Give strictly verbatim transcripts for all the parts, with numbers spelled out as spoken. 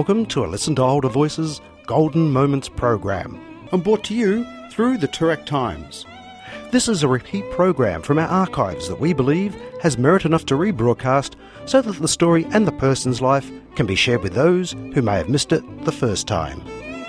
Welcome to a Listen to Older Voices Golden Moments program, and brought to you through the Toorak Times. This is a repeat program from our archives that we believe has merit enough to rebroadcast so that the story and the person's life can be shared with those who may have missed it the first time.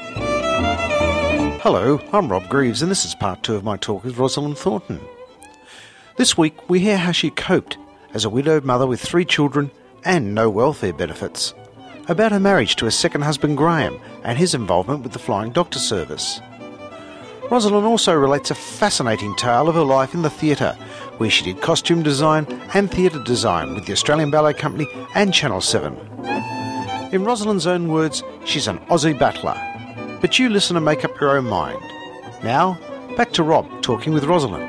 Hello, I'm Rob Greaves, and this is part two of my talk with Rosalind Thornton. This week we hear how she coped as a widowed mother with three children and no welfare benefits, about her marriage to her second husband Graham and his involvement with the Flying Doctor Service. Rosalind also relates a fascinating tale of her life in the theatre, where she did costume design and theatre design with the Australian Ballet Company and Channel seven. In Rosalind's own words, she's an Aussie battler. But you listen and make up your own mind. Now, back to Rob talking with Rosalind.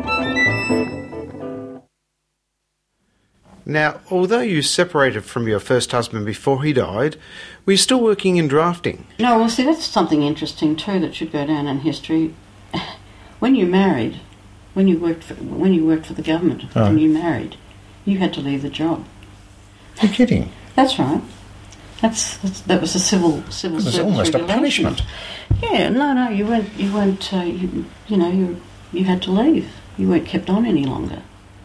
Now, although you separated from your first husband before he died, were you still working in drafting? No, well, see, that's something interesting too that should go down in history. When you married, when you worked for, when you worked for the government oh. and you married, you had to leave the job. You're kidding? That's right. That's, that's that was a civil civil service. It was almost regulation. A punishment. Yeah, no, no, you weren't. You weren't. Uh, you, you know, you you had to leave. You weren't kept on any longer.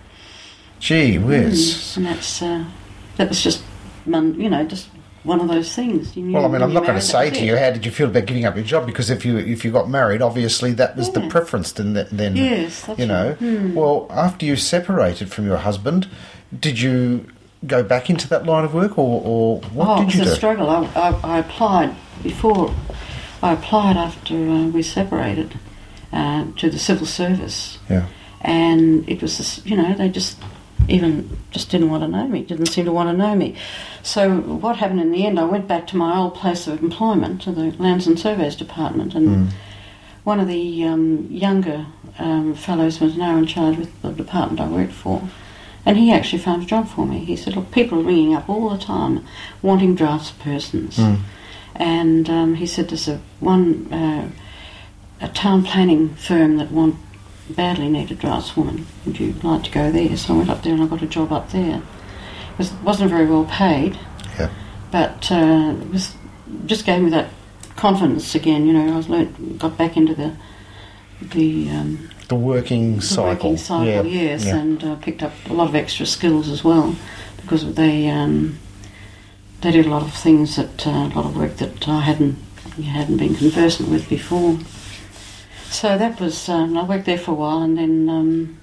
Gee whiz. Mm, and that's, uh, that was just, you know, just one of those things. You knew, well, I mean, I'm not going to say to it. you, how did you feel about giving up your job? Because if you if you got married, obviously that was yeah. the preference then, then yes, that's you know. Right. Mm. Well, after you separated from your husband, did you go back into that line of work, or, or what oh, did you do? Oh, it was a struggle. I, I, I applied before, I applied after uh, we separated uh, to the civil service. Yeah. And it was, this, you know, they just... even just didn't want to know me, didn't seem to want to know me. So what happened in the end, I went back to my old place of employment, to the Lands and Surveys Department, and mm. one of the um, younger um, fellows was now in charge with the department I worked for, and he actually found a job for me. He said, look, people are ringing up all the time wanting draftspersons. Mm. And um, he said, there's a one uh, a town planning firm that want badly need a draftswoman. Would you like to go there? So I went up there and I got a job up there. It was, wasn't very well paid, yeah. but uh, it was just gave me that confidence again. You know, I was learnt, got back into the the um, the working the cycle. Working cycle, yeah. yes, yeah. and uh, picked up a lot of extra skills as well, because they um, they did a lot of things that uh, a lot of work that I hadn't hadn't been conversant with before. So that was, um, I worked there for a while, and then um,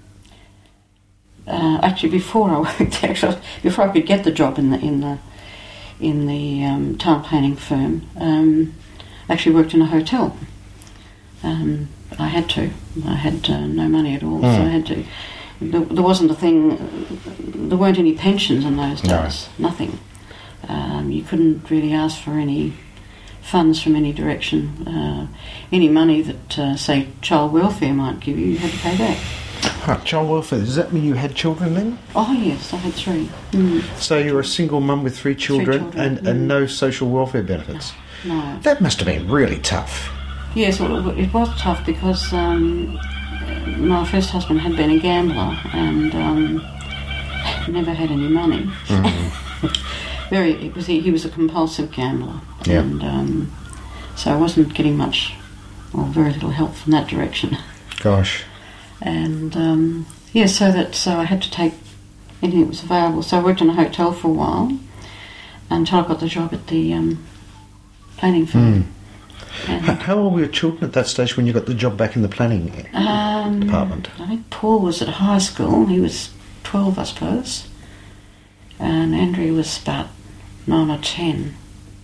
uh, actually before I worked there, actually, before I could get the job in the in the in the um, town planning firm, um, I actually worked in a hotel. Um, I had to. I had uh, no money at all, mm. so I had to. There, there wasn't a thing. There weren't any pensions in those days. No. Nothing. Um, you couldn't really ask for any funds from any direction. Uh, any money that, uh, say, child welfare might give you, you had to pay back. Huh, child welfare, does that mean you had children then? Oh, yes, I had three. Mm. So you were a single mum with three children, three children and, mm. and no social welfare benefits? No. no. That must have been really tough. Yes, well, it was tough because um, my first husband had been a gambler and um, never had any money. Mm-hmm. Very, it was, he, he was a compulsive gambler, yeah. and um, so I wasn't getting much, or very little help from that direction. Gosh. And um, yeah, so that so I had to take anything that was available. So I worked in a hotel for a while until I got the job at the um, planning firm. Mm. How old were your children at that stage when you got the job back in the planning um, department? I think Paul was at high school. He was twelve, I suppose, and Andrew was about nine or ten,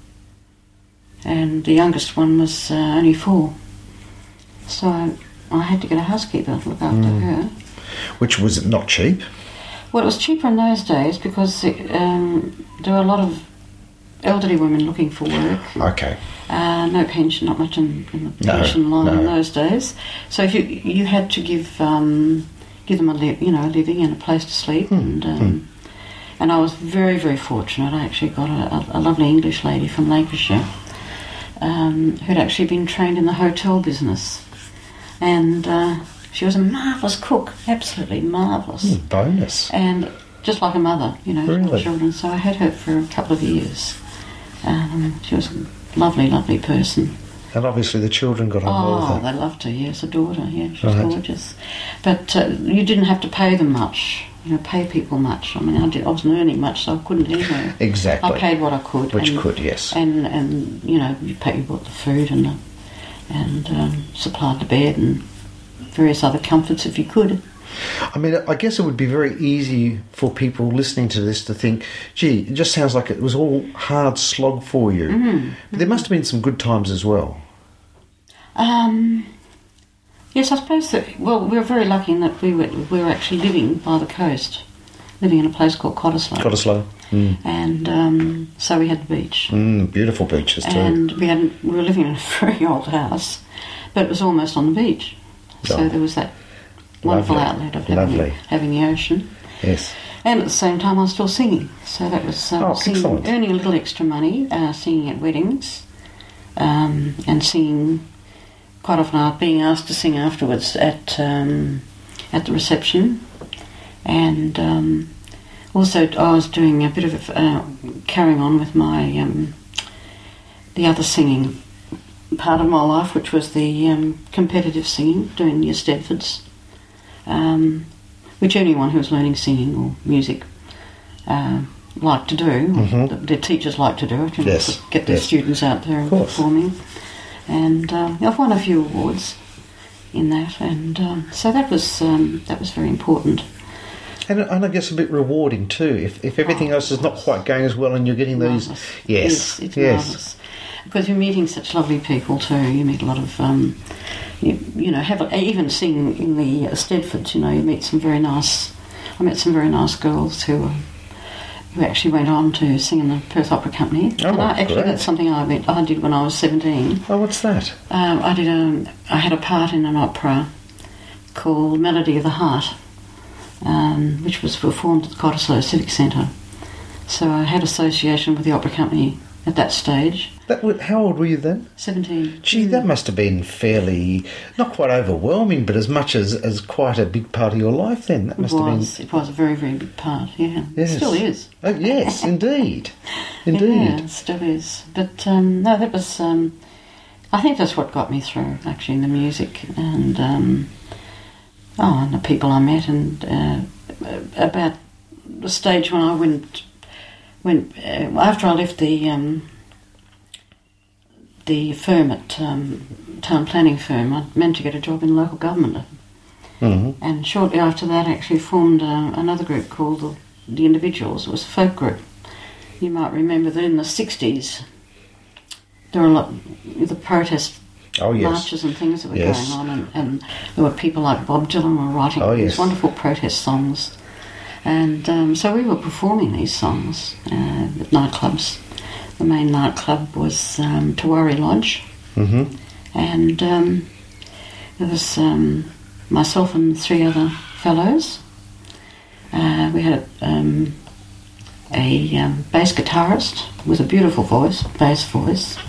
and the youngest one was uh, only four. So I, I had to get a housekeeper to look after mm. her. Which was not cheap? Well, it was cheaper in those days because it, um, there were a lot of elderly women looking for work. Okay. Uh, no pension, not much in, in the no, pension line no. in those days. So if you you had to give um, give them a li- you know a living and a place to sleep, mm. and um, mm. and I was very very fortunate. I actually got a, a, a lovely English lady from Lancashire um, who'd actually been trained in the hotel business, and uh, she was a marvellous cook, absolutely marvellous. Mm, bonus. And just like a mother, you know, to my really? children. So I had her for a couple of years. Um, she was a lovely, lovely person. And obviously the children got on well with Oh, her. they loved her, yes, a daughter, yeah, she was Right. gorgeous. But uh, you didn't have to pay them much, you know, pay people much. I mean, I, did, I wasn't earning much, so I couldn't anyway. Exactly. I paid what I could. Which and, could, yes. And, and, you know, you, pay, you bought the food and, the, and um, supplied the bed and various other comforts if you could. I mean, I guess it would be very easy for people listening to this to think, gee, it just sounds like it was all hard slog for you. Mm-hmm. But there must have been some good times as well. Um, yes, I suppose that, well, we were very lucky in that we were, we were actually living by the coast, living in a place called Cottesloe. Cottesloe. Mm. And um, so we had the beach. Mm, beautiful beaches too. And we had we were living in a very old house, but it was almost on the beach. So Oh. there was that wonderful Lovely. outlet of having the, Lovely. having the ocean. Yes. And at the same time I was still singing. So that was um, Oh, singing, excellent. earning a little extra money, uh, singing at weddings, um, and singing quite often uh, being asked to sing afterwards at um, at the reception. And um, also I was doing a bit of uh, carrying on with my um, the other singing part of my life, which was the um, competitive singing, doing the Eisteddfods, um, which anyone who was learning singing or music uh, liked to do. Mhm. The, the teachers liked to do it, you know, Yes, to get their yes. students out there and Of course. performing. And um, I've won a few awards in that, and um, so that was um, that was very important. And, and I guess a bit rewarding too, if, if everything Oh, else is not quite going as well and you're getting those... Marvellous. Yes, Yes, it's yes. marvellous. Because you're meeting such lovely people too. You meet a lot of, um, you, you know, have a, even singing in the Eisteddfods, you know, you meet some very nice, I met some very nice girls who uh, who actually went on to sing in the Perth Opera Company. Oh, and I, actually great. that's something I, went, I did when I was seventeen. Oh, what's that? Um, I did a, I had a part in an opera called Melody of the Heart, um, which was performed at the Cottesloe Civic Centre. So I had association with the opera company at that stage. That would, how old were you then? seventeen. Gee, that must have been fairly, not quite overwhelming, but as much as, as quite a big part of your life then. That It must was. have It was a very, very big part, yeah. Yes. It still is. been... Oh, yes, indeed. Indeed. Yeah, it still is. But, um, no, that was... Um, I think that's what got me through, actually, in the music. And, um, oh, and the people I met. And uh, about the stage when I went... went uh, after I left the... Um, the firm at um, town planning firm, I managed to get a job in local government. Mm-hmm. And shortly after that, I actually formed uh, another group called the, the Individuals. It was a folk group. You might remember that in the sixties, there were a lot the protest Oh, yes. marches and things that were Yes. going on, and, and there were people like Bob Dylan were writing Oh, these yes. wonderful protest songs. And um, so we were performing these songs uh, at nightclubs. The main nightclub was um, Tawari Lodge. Mm-hmm. And um, there was um, myself and three other fellows. Uh, we had um, a um, bass guitarist with a beautiful voice, bass voice,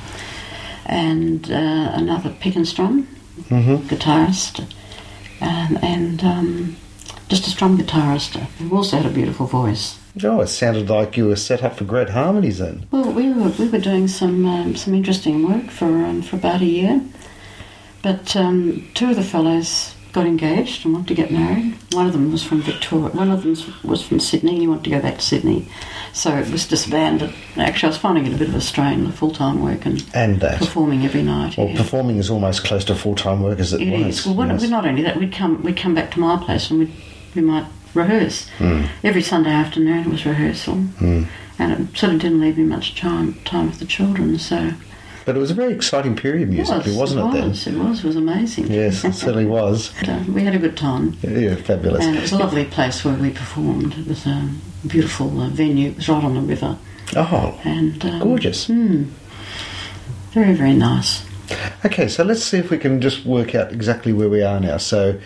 and uh, another pick and strum Mm-hmm. guitarist, um, and um, just a strum guitarist who also had a beautiful voice. Oh, it sounded like you were set up for great harmonies then. Well, we were we were doing some um, some interesting work for um, for about a year, but um, two of the fellows got engaged and wanted to get married. One of them was from Victoria. One of them was from Sydney. And he wanted to go back to Sydney, so it was disbanded. Actually, I was finding it a bit of a strain, the full time work and And that. performing every night. Well, yeah. performing is almost close to full-time work as it, It was. is. Well, what, yes. not only that, we'd come we'd come back to my place and we'd, we might rehearse. Mm. Every Sunday afternoon it was rehearsal, Mm. and it sort of didn't leave me much time time with the children. So But it was a very exciting period musically, wasn't it, then? was, It was. It was amazing. Yes, it certainly was. But, uh, we had a good time, Yeah, fabulous. and it was a lovely place where we performed. It was a beautiful uh, venue. It was right on the river, Oh, and um, gorgeous. hmm, very very nice. Okay, so let's see if we can just work out exactly where we are now. So,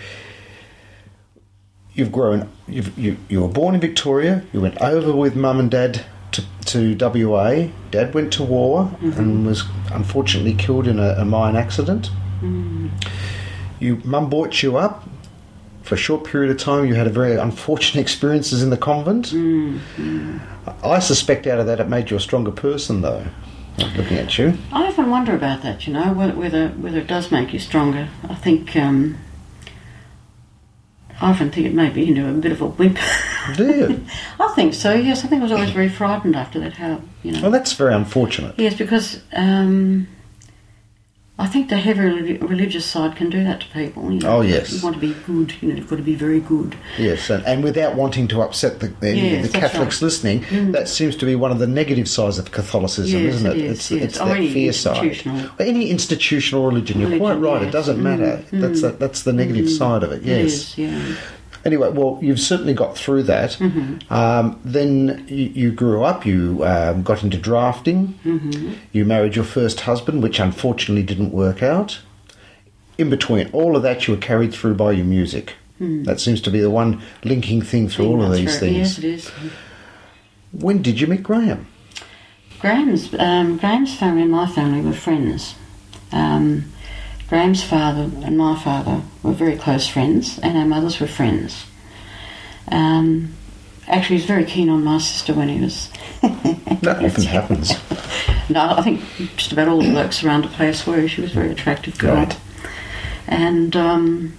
you've grown. You've, you you were born in Victoria. You went over with mum and dad to to W A. Dad went to war Mm-hmm. and was unfortunately killed in a, a mine accident. Mm. You mum brought you up. For a short period of time, you had a very unfortunate experiences in the convent. Mm, mm. I suspect out of that it made you a stronger person, though. I'm looking at you. I often wonder about that, you know, whether whether, whether it does make you stronger. I think, um, I often think it made me into a bit of a wimp. Do you? I think so, yes. I think I was always very frightened after that, how, you know. Well, that's very unfortunate. Yes, because um, I think the heavy relig- religious side can do that to people. You know. Oh, yes. You want to be good, you know, you've got to be very good. Yes, and, and without wanting to upset the, the, Yes, the that's Catholics right. listening, Mm. that seems to be one of the negative sides of Catholicism, Yes, isn't it? it is, it's yes. it's Or that any fear side. institutional- Any institutional religion, you're Religion, quite right, it yes. doesn't matter. Mm, That's, mm. the, that's the negative Mm. side of it, It yes. is, yeah. Anyway, well, you've certainly got through that. Mm-hmm. Um, then you, you grew up, you um, got into drafting, Mm-hmm. you married your first husband, which unfortunately didn't work out. In between all of that, you were carried through by your music. Mm. That seems to be the one linking thing through all of That's these right. things. Yes, it is. When did you meet Graham? Graham's, um, Graham's family and my family were friends. Um, Graham's father and my father were very close friends, and our mothers were friends. Um, actually, he was very keen on my sister when he was... That often happens. No, I think just about all the blokes around the place were. She was a very attractive girl. Right. And, um,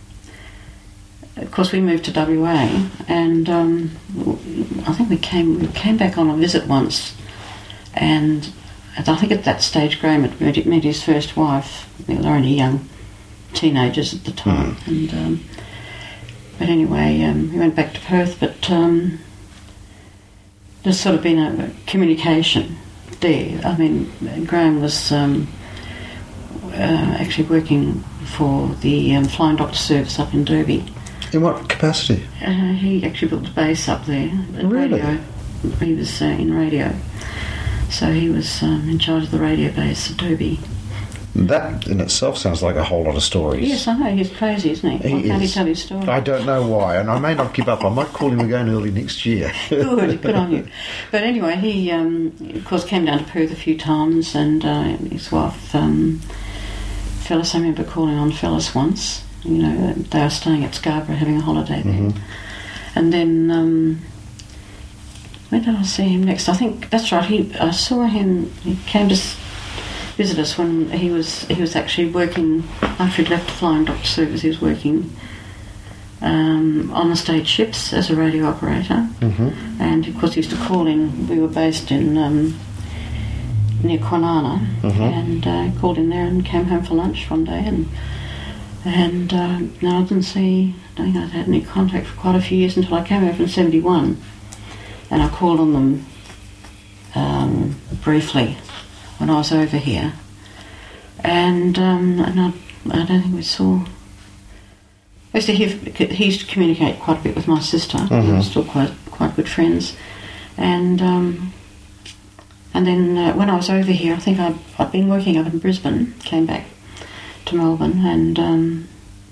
of course, we moved to W A, and um, I think we came we came back on a visit once, and I think at that stage Graham had met, met his first wife. They were only young teenagers at the time. Mm. And um, But anyway, um, we went back to Perth, but um, there's sort of been a communication there. I mean, Graham was um, uh, actually working for the um, Flying Doctor Service up in Derby. In what capacity? Uh, he actually built a base up there. at Really? Radio. He was uh, in radio. So he was um, in charge of the radio base at Derby. That in itself sounds like a whole lot of stories. Yes, I know. He's crazy, isn't he? He Why can't he is. tell his story? I don't know why, and I may not keep up. I might call him again early next year. Good, good on you. But anyway, he, um, of course, came down to Perth a few times, and uh, his wife, um, Phyllis, I remember calling on Phyllis once. You know, they were staying at Scarborough having a holiday there. Mhm. And then, um, when did I see him next? I think, that's right, he, I saw him, he came to s- visit us when he was, he was actually working, after he'd left the Flying Doctor Service, he was working um, on the state ships as a radio operator. Mm-hmm. And of course he used to call in, we were based in um, near Kwinana, Mhm. and uh, called in there and came home for lunch one day, and and uh, no, I didn't see, I don't think I'd had any contact for quite a few years until I came over in seventy-one, and I called on them um, briefly when I was over here, and um, and I, I don't think we saw. I used to hear, he used to communicate quite a bit with my sister. We Mhm. were still quite quite good friends, and um, and then uh, when I was over here, I think I'd, I'd been working up in Brisbane, came back to Melbourne, and um,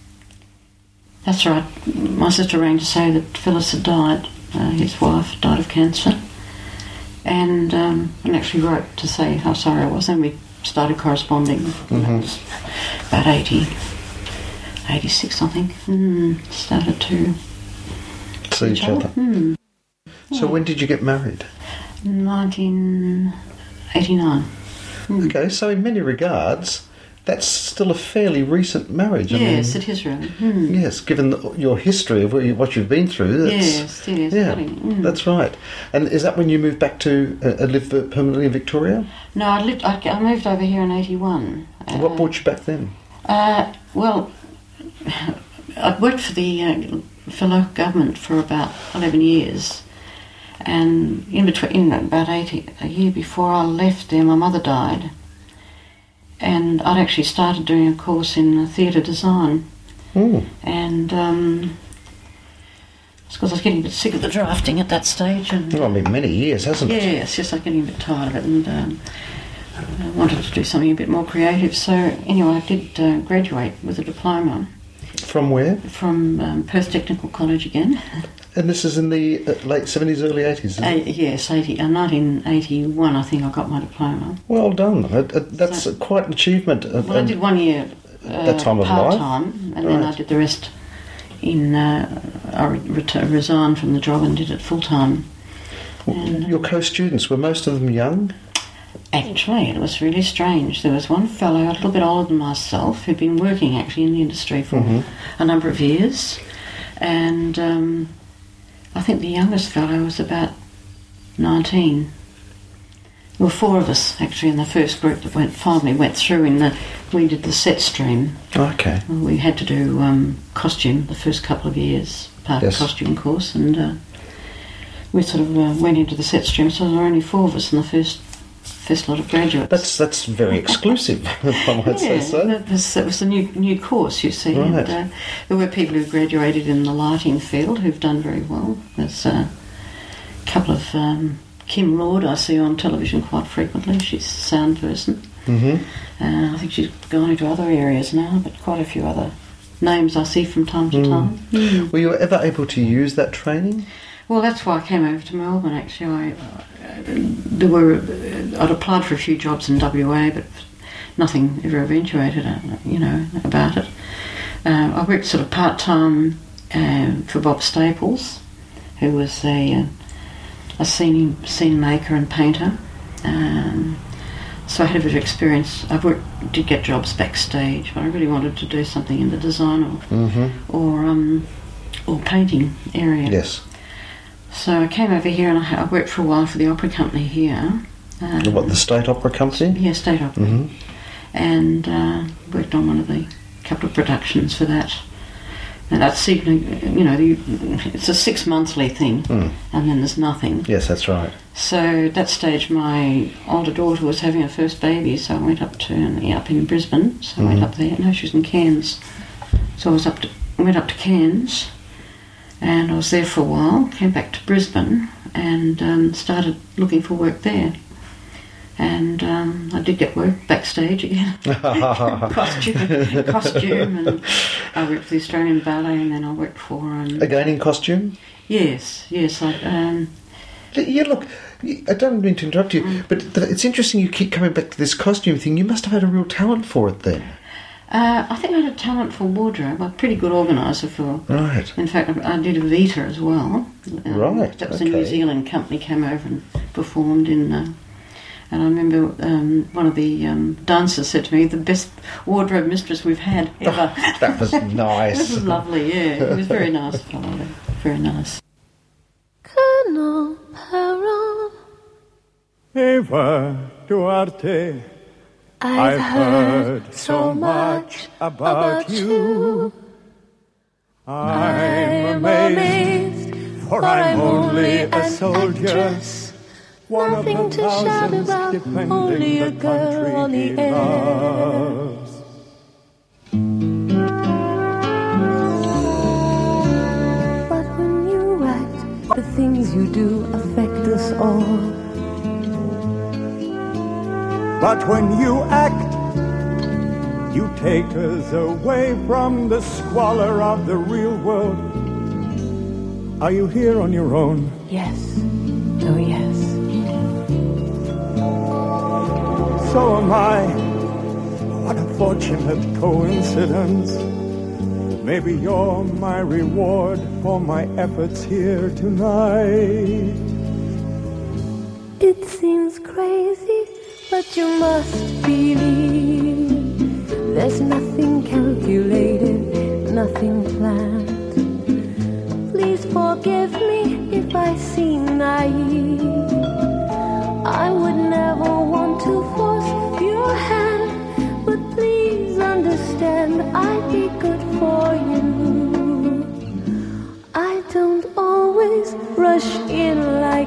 that's right. My sister rang to say that Phyllis had died. Uh, his wife died of cancer, and um, and actually wrote to say how sorry I was. And we started corresponding. Mhm. That was about eighty. eighty-six, I think. Mm, started to See each other. Mm, So when did you get married? nineteen eighty-nine. Mm. Okay, so in many regards, that's still a fairly recent marriage. I Yes, mean, it is really. Mm. yes, given the, your history of what you- what you've been through. That's, Yes, it is. Yeah, really. Mm. that's right. And is that when you moved back to uh, live permanently in Victoria? No, I lived. I, I moved over here in eighty-one. Uh, what brought you back then? Uh, well, I'd worked for the uh, for local government for about eleven years, and in between, in about eighty, a year before I left there, my mother died, and I'd actually started doing a course in theatre design, Mm. and um, it's because I was getting a bit sick of the drafting at that stage, and Well, I mean, many years, hasn't it? yes, yes, I was getting a bit tired of it, and um, I wanted to do something a bit more creative. So anyway, I did uh, graduate with a diploma From where? from um, Perth Technical College again. And this is in the uh, late seventies, early eighties, isn't Uh, it? yes, eighty, uh, nineteen eighty-one, I think I got my diploma. Well done. Uh, uh, that's So- quite an achievement. Uh, Well, I and- did one year uh, That time of life? part-time, and then I Right. did the rest in, uh, I re- ret- resigned from the job and did it full-time. And, Your co-students, were most of them young? Actually, it was really strange. There was one fellow, a little bit older than myself, who'd been working actually in the industry for mm-hmm. a number of years, and um, I think the youngest fellow was about nineteen. There were four of us actually in the first group that went finally went through. In the we did the set stream. Okay. We had to do um, costume the first couple of years, part yes. of the costume course, and uh, we sort of uh, went into the set stream. So there were only four of us in the first. First lot of graduates. That's that's very exclusive, if I might yeah, say so. That was, that was a new new course, you see. Right. And, uh, there were people who graduated in the lighting field who've done very well. There's uh, a couple of um, Kim Lord I see on television quite frequently. She's a sound person. Mm-hmm. Uh, I think she's gone into other areas now, but quite a few other names I see from time to mm. time. Mm. Were you ever able to use that training? Well, that's why I came over to Melbourne. Actually, I uh, there were uh, I'd applied for a few jobs in W A, but nothing ever eventuated. Uh, you know about it. Uh, I worked sort of part time uh, for Bob Staples, who was a uh, a scene scene maker and painter. Um, so I had a bit of experience. I worked, did get jobs backstage, but I really wanted to do something in the design or mm-hmm. or um, or painting area. Yes. So I came over here and I, I worked for a while for the opera company here. Um, what, the State Opera Company? Yeah, State Opera. Mm-hmm. And uh, worked on one of the couple of productions for that. And that's, you know, the, it's a six monthly thing, mm. and then there's nothing. Yes, that's right. So at that stage, my older daughter was having her first baby, so I went up to yeah, up in Brisbane. So mm-hmm. I went up there. No, she was in Cairns. So I was up to went up to Cairns. And I was there for a while, came back to Brisbane and um, started looking for work there. And um, I did get work backstage again. costume, costume, and I worked for the Australian Ballet, and then I worked for... Um, Again in costume? Yes, yes. I, um, yeah, look, I don't mean to interrupt you, mm. but it's interesting you keep coming back to this costume thing. You must have had a real talent for it then. Uh, I think I had a talent for wardrobe. I'm a pretty good organiser for... Right. In fact, I did a Vita as well. Um, right, That was okay. a New Zealand company, came over and performed in... Uh, and I remember um, one of the um, dancers said to me, the best wardrobe mistress we've had ever. Oh, that was nice. This was lovely, yeah. He was a very nice fellow, very nice. Colonel Perron, Eva Duarte, I've, I've heard, heard so much about, about you. I'm I'm amazed, for I'm only a soldier. actress. One Nothing of the to shout thousands about, defending only a the girl country on the he air. loves. But when you act, the things you do affect us all. But when you act, you take us away from the squalor of the real world. Are you here on your own? Yes, oh yes. So am I. What a fortunate coincidence. Maybe you're my reward for my efforts here tonight. It seems crazy, but you must believe there's nothing calculated, nothing planned. Please forgive me if I seem naive. I would never want to force your hand, but please understand I'd be good for you. I don't always rush in like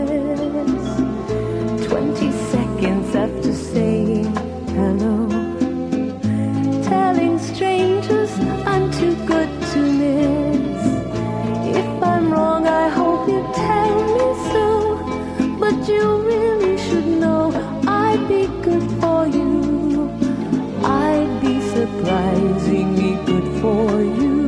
this. Twenty seconds after saying hello, telling strangers I'm too good to miss. If I'm wrong, I hope you tell me so, but you really should know I'd be good for you. I'd be surprisingly good for you.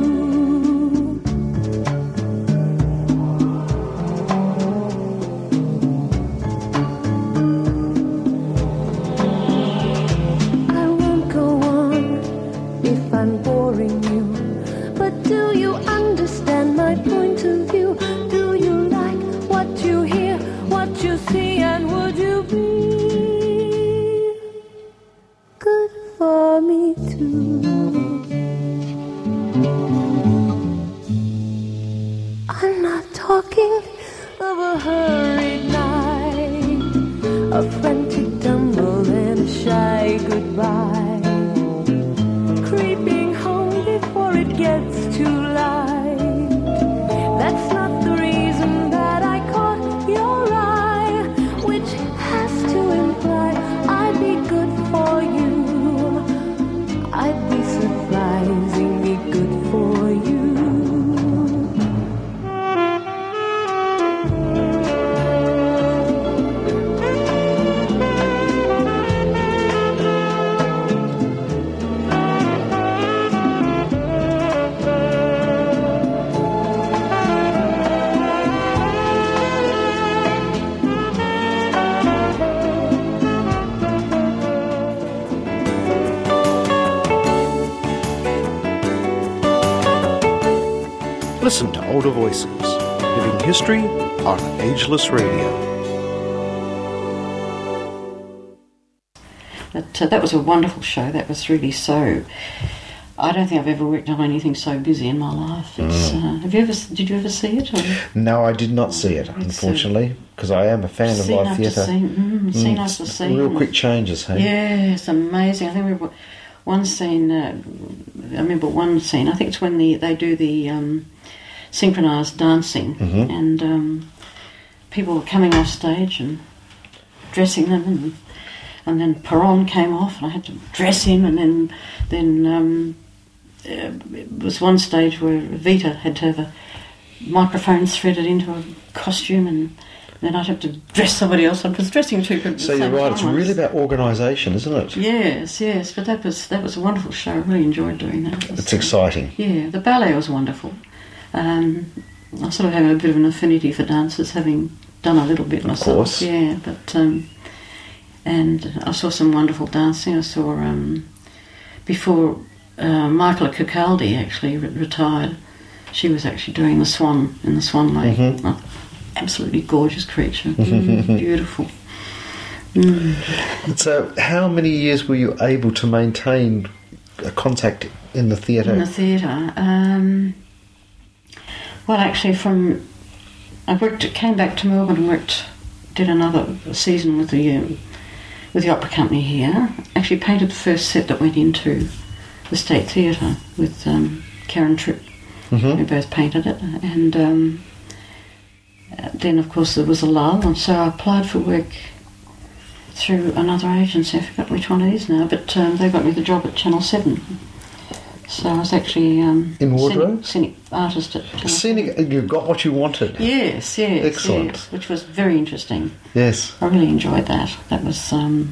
gets too light. That's not the reason that I caught your eye, which has to imply I'd be good for you. I'd be surprisingly good for you. Listen to Older Voices, living history on Ageless Radio. But uh, that was a wonderful show. That was really so... I don't think I've ever worked on anything so busy in my life. It's, Mm. uh, have you ever? Did you ever see it? Or? No, I did not see it, It's, uh, unfortunately, because I am a fan of Scene live after theatre. scene, mm, scene Mm, after it's scene. Real quick changes, hey? Yeah, it's amazing. I think we were, one scene. Uh, I remember one scene. I think it's when the they do the um, synchronised dancing, Mhm. and um, people were coming off stage and dressing them, and and then Perron came off, and I had to dress him, and then then um, uh, it was one stage where Vita had to have a microphone threaded into a costume, and then I'd have to dress somebody else. I was dressing two people at the So you're same right, it's time. really about organisation, isn't it? Yes, yes, but that was that was a wonderful show. I really enjoyed doing that. It was, It's exciting. Yeah, the ballet was wonderful. Um, I sort of have a bit of an affinity for dances, having done a little bit myself. course. Yeah, but um, and I saw some wonderful dancing. I saw um, before uh, Michaela Cicaldi actually re- retired. She was actually doing the Swan in the Swan Lake. Mhm. Oh, absolutely gorgeous creature, mm, beautiful. Mm. So how many years were you able to maintain a contact in the theatre? In the theatre, um, well, actually, from I worked, came back to Melbourne and worked, did another season with the um, with the opera company here. Actually, painted the first set that went into the State Theatre with um, Karen Tripp. Mhm. We both painted it, and um, then, of course, there was a lull, and so I applied for work through another agency. I forgot which one it is now, but um, they got me the job at Channel seven. So I was actually um, In Wardrobe? scenic, scenic artist at Channel Scenic, you got what you wanted. seven. Yes, yes, Excellent. yes, which was very interesting. Yes. I really enjoyed that. That was um,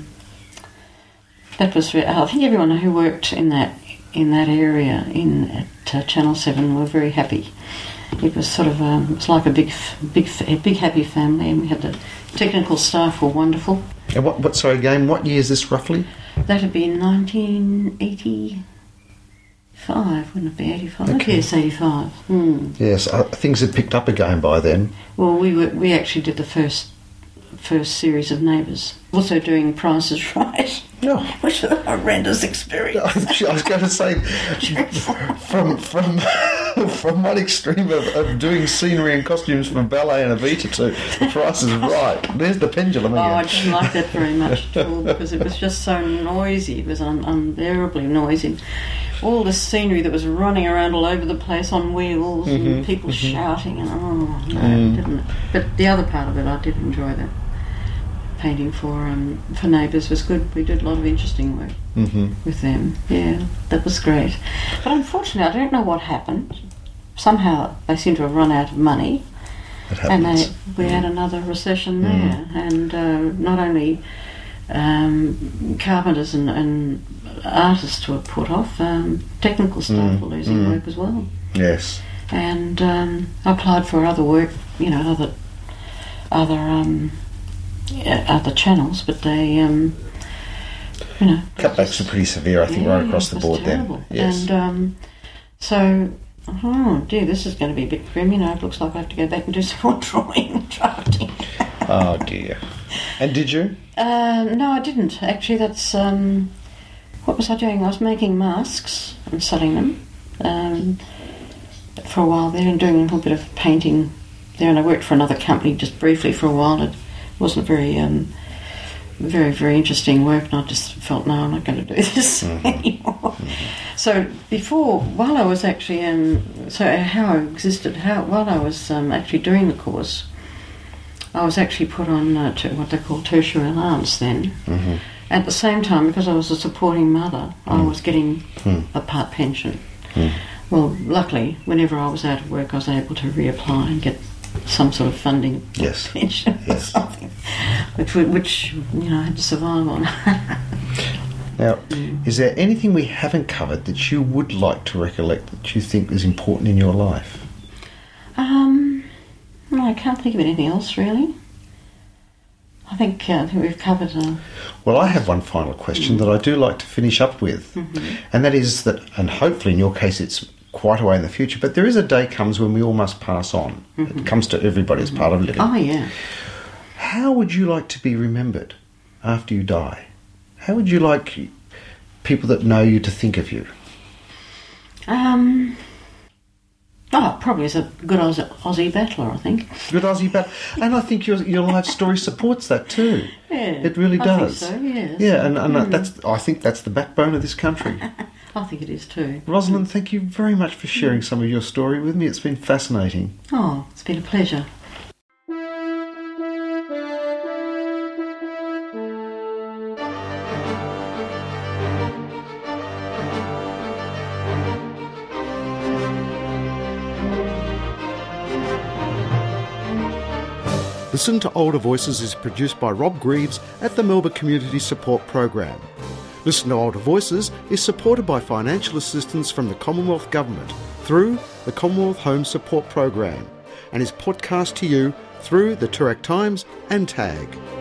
that was. Re- I think everyone who worked in that in that area in at uh, Channel Seven were very happy. It was sort of um, it was like a big, f- big, f- a big happy family, and we had the technical staff were wonderful. And what, what? Sorry, again, what year is this roughly? That had been nineteen eighty-five, wouldn't it be eighty-five? Okay. Yes, eighty-five. Hmm. Yes, uh, things had picked up again by then. Well, we were we actually did the first first series of Neighbours. Also doing Price is Right, No. which was a horrendous experience. I was going to say, from from from one extreme of, of doing scenery and costumes for ballet and Evita to The Price is Right. There's the pendulum Oh, I again. didn't like that very much at all because it was just so noisy. It was un- unbearably noisy. All the scenery that was running around all over the place on wheels Mm-hmm, and people shouting and oh no, I didn't. But the other part of it, I did enjoy that. Painting for um, for Neighbours was good. We did a lot of interesting work Mm-hmm. with them. Yeah, that was great. But unfortunately, I don't know what happened. Somehow they seem to have run out of money. It And happens. they, we had another recession there, and uh, not only um, carpenters and, and artists were put off, um, technical staff Mm, were losing mm. work as well. Yes. And um, I applied for other work, you know, other other um, yeah, other channels, but they, um, you know, Cutbacks are pretty severe, I think, yeah, right across it the was board terrible. then. Yes. And um, so, oh dear, this is going to be a bit grim. You know, it looks like I have to go back and do some more drawing and drafting. Oh dear. And did you? Um, no, I didn't. Actually, that's um, what was I doing? I was making masks and selling them um, for a while there, and doing a little bit of painting there. And I worked for another company just briefly for a while. It wasn't very um, very, very interesting work, and I just felt, no, I'm not going to do this Mm-hmm. anymore. Mm-hmm. So before, while I was actually in, so how I existed, how while I was um, actually doing the course, I was actually put on uh, to what they call tertiary allowance then. Mm-hmm. At the same time, because I was a supporting mother, I Mm. was getting Mm. a part pension. Mm. Well, luckily, whenever I was out of work, I was able to reapply and get some sort of funding Yes. pension or Yes. something, which, which you know I had to survive on. Now, is there anything we haven't covered that you would like to recollect that you think is important in your life? um, no, I can't think of anything else really. I think, uh, I think we've covered. Uh, Well, I have one final question that I do like to finish up with, Mm-hmm. and that is that, and hopefully in your case it's quite a way in the future, but there is a day comes when we all must pass on. It comes to everybody as part of living. oh yeah. How would you like to be remembered after you die? How would you like people that know you to think of you? Um. Oh, probably as a good Aussie, Aussie battler, I think. Good Aussie bat, and I think your your life story supports that too. Yeah, It really I does. think so, yes. Yeah, and, and that's I think that's the backbone of this country. I think it is too. Rosalind, thank you very much for sharing some of your story with me. It's been fascinating. Oh, it's been a pleasure. Listen to Older Voices is produced by Rob Greaves at the Melbourne Community Support Program. Listen to Older Voices is supported by financial assistance from the Commonwealth Government through the Commonwealth Home Support Program and is podcast to you through the Toorak Times and Tag.